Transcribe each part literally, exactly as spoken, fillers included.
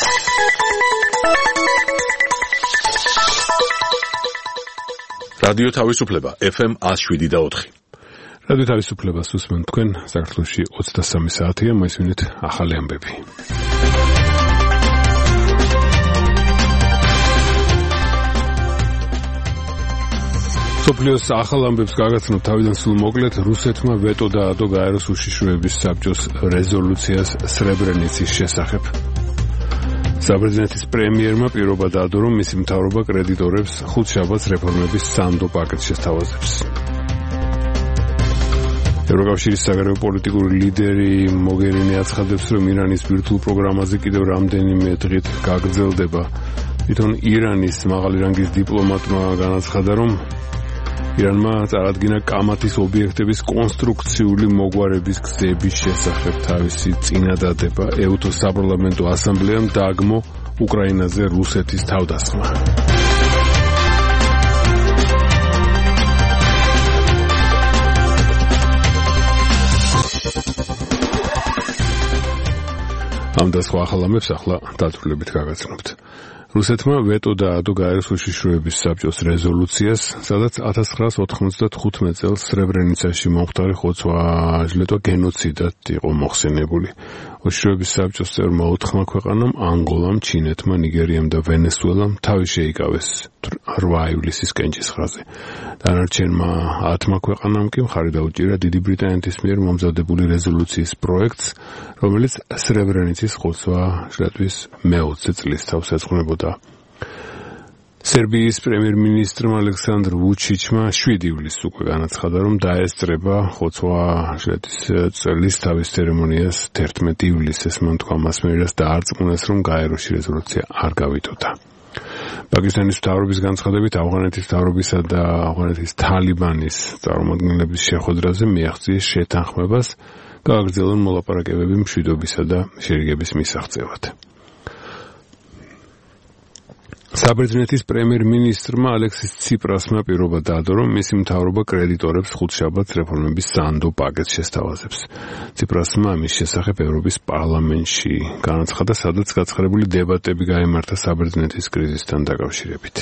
რადიო თავისუფლება ეფ ემ one oh seven და four. რადიო თავისუფლებას უსმენთ თქვენ საქართველოში ოცდასამი საათია, მოისმინეთ ახალი ამბები. სოფლიოს ახალ ამბებს გაგაცნობ თავიდან სულ მოკლედ, რუსეთმა ვეტო დაადო გაეროს უშიშროების საბჭოს რეზოლუციას სრებრენიცის შესახებ. საბერძნეთის პრემიერმა პირობა დაადო, რომ მისი მთავრობა კრედიტორებს ხუთშაბათს რეფორმების სანდო პაკეტს შესთავაზებს. ევროკავშირის საგარეო პოლიტიკური ლიდერი მოგერინი აცხადებს, რომ ირანის ბირთვულ პროგრამაზე კიდევ რამდენიმე დღით გაგრძელდება. თვითონ ირანის მაღალი რანგის დიპლომატმა განაცხადა, რომ ირანმა წარადგინა კამათის ობიექტების კონსტრუქციული მოგვარების გზების შესახებ თავისი წინადადება. ეუთოს საპარლამენტო ასამბლეამ დააგმო უკრაინაზე რუსეთის თავდასხმა. ამ და სხვა ახალ ამბებს ახლა დაწვრილებით გაგაცნობთ. რუსეთმა ვეტო დაადო გაეროს უშიშროების საბჭოს რეზოლუციას, სადაც one thousand nine hundred ninety-five წელს სრებრენიცაში მომხდარი ხოცვა-ჟლეტვა გენოციდად იყო მოხსენებული. უშიშროების საბჭოს წევრმა ოთხმა ქვეყანამ, ანგოლამ, ჩინეთმა, ნიგერიამ და ვენესუელამ თავი შეიკავეს რვა ივლისის კენჭისყრაზე. დანარჩენმა ათმა ქვეყანამ კი მხარი დაუჭირა დიდი ბრიტანეთის მიერ მომზადებული რეზოლუციის პროექტს, რომელიც სრებრენიცის ხოცვა-ჟლეტვის მეოცე წლის თავს ეძღვნებოდა. სერბიის პრემიერ-მინისტრმა ალექსანდრ ვუჩიჩმა შვიდი ივლისს უკვე განაცხადა, რომ დაესწრება ხოცვა-ჟლეტვის წლის თავის ცერემონიას თერთმეტი ივლისს. მან თქვა მასმედიას დაარწმუნეს, რომ გაეროში რეზოლუცია არ გავიტოტა. პაკისტანის მთავრობის განცხადებით, ავღანეთის მთავრობისა და ავღანეთის თალიბანის წარმომადგენლების შეხვედრაზე მიაღწიეს შეთანხმებას, გააგრძელონ მოლაპარაკებები მშვიდობისა და შერიგების მისაღწევად. საბერძნეთის პრემიერ-მინისტრმა ალექსის ციპრასმა პირობა დაადო, რომ მისი მთავრობა კრედიტორებს ხუთშაბათს რეფორმების სანდო პაკეტს შესთავაზებს. ციპრასმა ამის შესახებ ევროპის პარლამენტში განაცხადა, სადაც გაცხარებული დებატები გაიმართა საბერძნეთის კრიზისთან დაკავშირებით.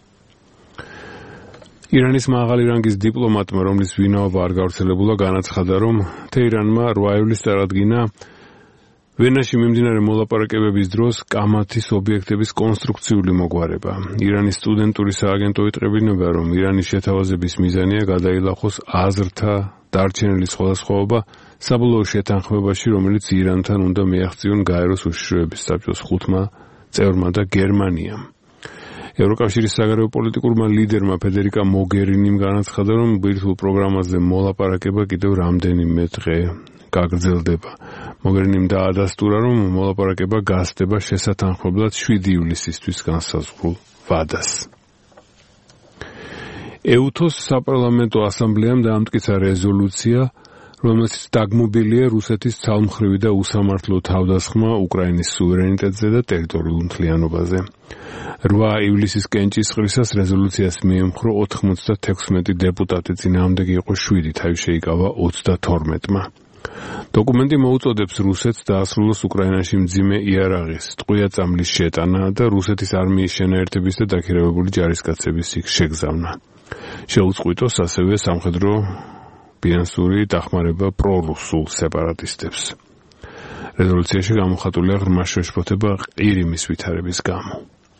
ირანის მაღალი რანგის დიპლომატმა, რომლის ვინაობა არ გავრცელებულა, განაცხადა, რომ თეირანმა რვა ივლისს წარადგინა ვენაში მიმდინარე მოლაპარაკებების დროს კამათის ობიექტების კონსტრუქციული მოგვარება. ირანის სტუდენტური სააგენტო იტყებინება, რომ ირანის შეთავაზების მიზანია გადაილახოს აზრთა დარჩენილი სხვადასხვაობა საბოლოო შეთანხმებაში, რომელიც ირანთან უნდა მიაღწიონ გაეროს უშიშროების საბჭოს ხუთმა წევრმა და გერმანიამ. ევროკავშირის საგარეო პოლიტიკურმა ლიდერმა ფედერიკა მოგერინიმ განაცხადა, რომ ბირთვულ პროგრამაზე მოლაპარაკება კიდევ რამდენიმე დღე გაგრძელდება. მოგერინიმ დაადასტურა, რომ მოლაპარაკება გასდება შესათანხმებლად შვიდი ივლისისთვის განსაზღვრულ ვადას. ეუთოს საპარლამენტო ასამბლეამ დაამტკიცა რეზოლუცია, რომელშიც დაგმობილია რუსეთის ცალმხრივი და უსამართლო თავდასხმა უკრაინის სუვერენიტეტზე და ტერიტორიულ მთლიანობაზე. რვა ივლისის კენჭისყრისას რეზოლუციას მიემხრო ოთხმოცდათექვსმეტი დეპუტატი, წინააღმდეგი იყო შვიდი, თავი შეიკავა ოცდათორმეტმა. დოკუმენტი მოუწოდებს რუსეთს დაასრულოს უკრაინაში მძიმე იარაღის, ტყვია წამლის შეტანა და რუსეთის არმიის შენაერთების და დაქირავებული ჯარისკაცების იქ შეგზავნა. შეუწყვიტოს ასევე სამხედრო ფინანსური დახმარება პრორუსულ სეპარატისტებს. რეზოლუციაში გამოხატულია ღრმა შეშფოთება ყირიმის ვითარების გამო.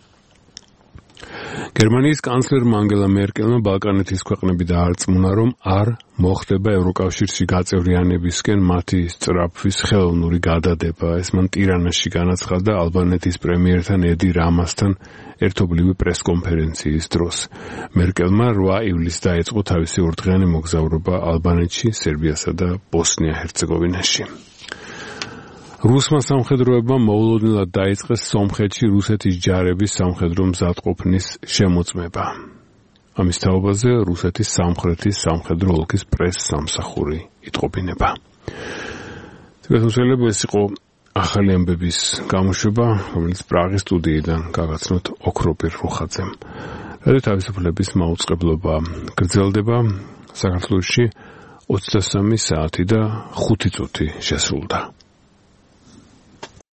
გერმანიის კანცლერმა ანგელა მერკელმა ბალკანეთის ქვეყნები დაარწმუნა, რომ არ მოხდება ევროკავშირში გაწევრიანებისკენ მათი სწრაფვის ხელოვნური გადადება. ეს მან ტირანაში განაცხადა ალბანეთის პრემიერთან ედი რამასთან ერთობლივი პრესკონფერენციის დროს. მერკელმა რვა ივლისს დაიწყო თავისი ორდღიანი მოგზაურობა ალბანეთში, სერბიასა და ბოსნია-ჰერცეგოვინაში. რუსმა სამხედროებმა მოულოდნელად დაიწყეს სომხეთში რუსეთის ჯარების სამხედრო მზადყოფნის შემოწმება. ამის თაობაზე რუსეთის სამხრეთის სამხედრო ოლქის პრეს-სამსახური იტყობინება. თვითონ ეს იყო ახალი ამბების გამოშვება, რომელიც პრაღის სტუდიიდან გაგაცნოთ ოქროპირ რუხაძემ. რადიო თავისუფლების მაუწყებლობა გრძელდება. საქართველოში ოცდასამი საათი და ხუთი წუთი შესრულდა.